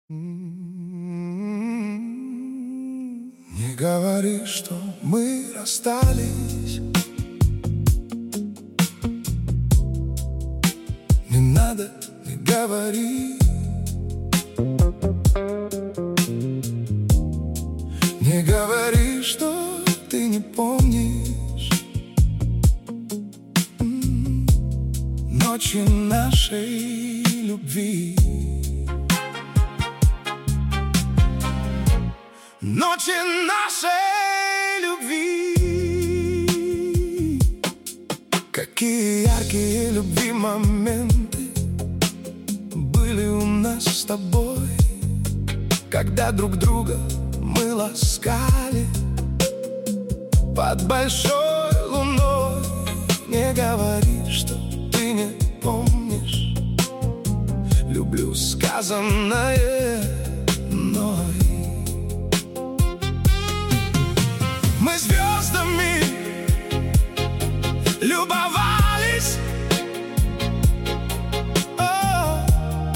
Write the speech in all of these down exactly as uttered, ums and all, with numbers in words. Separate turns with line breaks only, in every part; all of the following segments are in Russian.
Не говори, что мы расстались. Не надо, не говори. Не говори, что ты не помнишь ночи нашей любви. Ночи нашей любви. Какие яркие любви моменты были у нас с тобой, когда друг друга мы ласкали под большой луной. Не говори, что ты не помнишь. Люблю сказанное мной. Мы звездами любовались, о,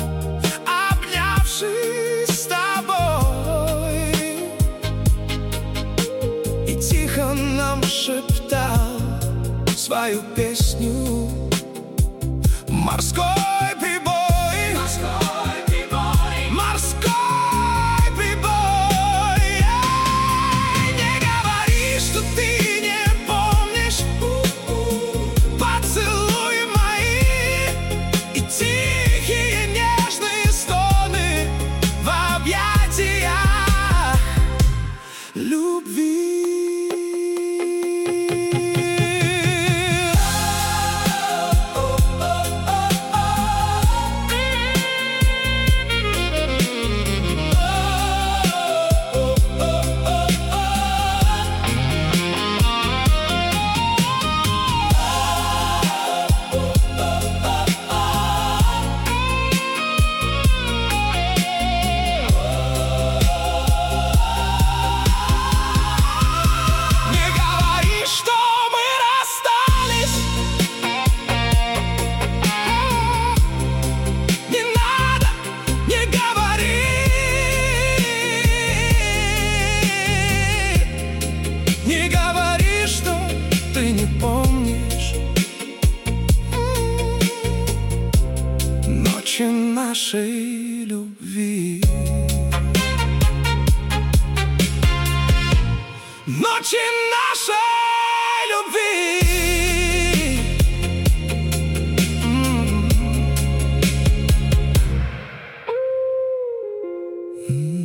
обнявшись с тобой, и тихо нам шептал свою песню морской прибой. Морской прибой, морской прибой. Не говори, что ты не помнишь поцелуи мои и тихие нежные стоны в объятиях любви. Не говори, что ты не помнишь ночи нашей любви. Ночи нашей любви. Mm-hmm.